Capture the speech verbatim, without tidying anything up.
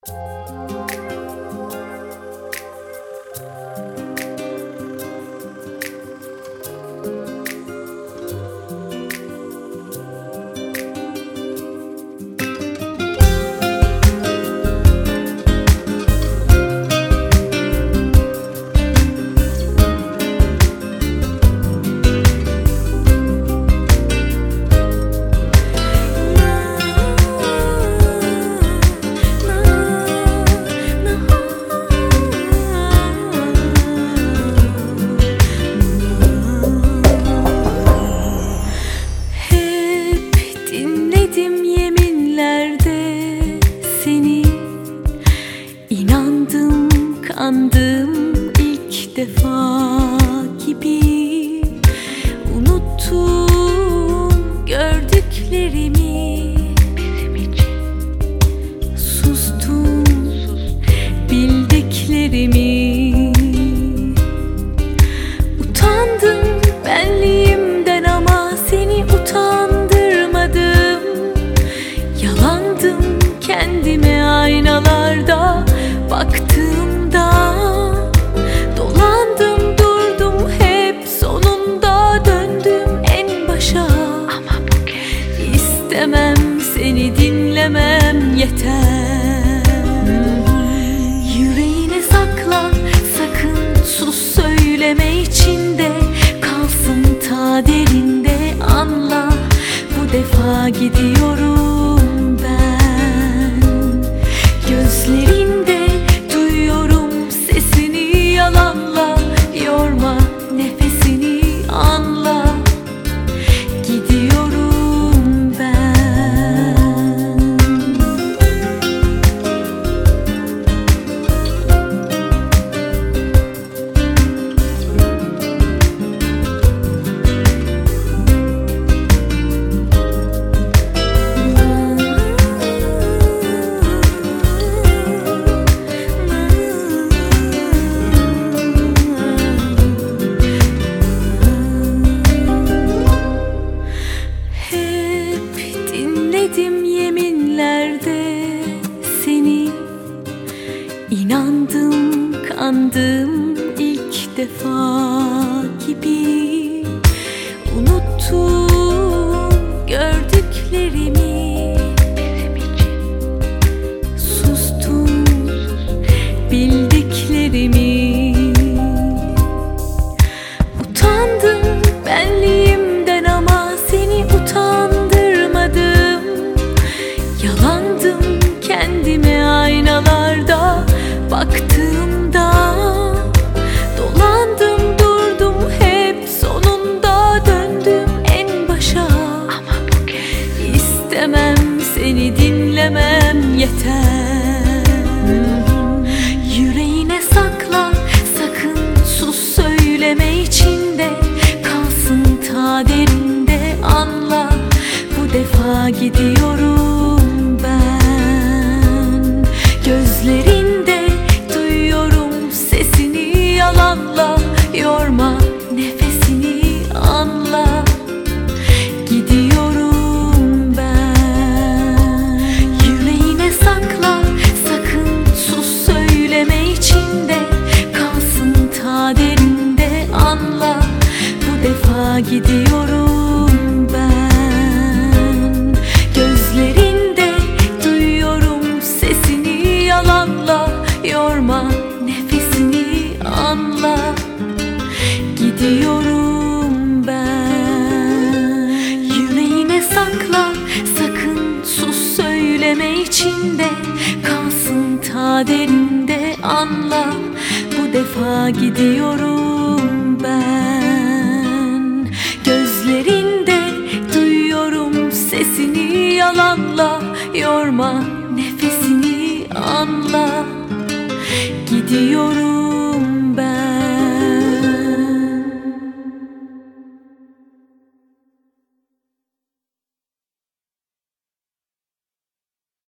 Kandım ilk defa gibi, unuttum gördüklerimi. Bizim için sustum, bildiklerimi. Utandım benliğimden ama seni utandırmadım. Yalandım kendime aynalarda baktığımda, dolandım durdum hep, sonunda döndüm en başa. Ama bu kez istemem, seni dinlemem yeter. Yüreğine sakla, sakın sus söyleme, içinde kalsın ta derinde. Anla, bu defa gidiyorum ben. Gözlerinde duyuyorum sesini, yalanla yorma nefesini. Anla, gidiyorum ben. Dinledim yeminlerde seni, inandım, kandım ilk defa gibi. Unuttum gördüklerimi. Bizim için sustum, bildiklerimi. Utandım benliğimden ama seni utandırmadım. Yalandım kendime aynalarda baktığımda, dolandım durdum hep, sonunda döndüm en başa. Ama bu kez istemem, seni dinlemem yeter. Yüreğine sakla, sakın sus söyleme, içinde kalsın ta derinde. Anla, bu defa gidiyorum ben. Gözlerinde duyuyorum sesini, yalanla yorma nefesini. Anla, gidiyorum ben. Yüreğine sakla, sakın sus söyleme, içinde kalsın ta derinde. Anla, bu defa gidiyorum ben. Gözlerinde duyuyorum sesini, yalanla yorma nefesini. Anla, gidiyorum ben. Yüreğine sakla, sakın sus söyleme, içinde kalsın ta derinde. Anla, bu defa gidiyorum ben. Gözlerinde duyuyorum sesini, yalanla yorma nefesini. Anla, gidiyorum.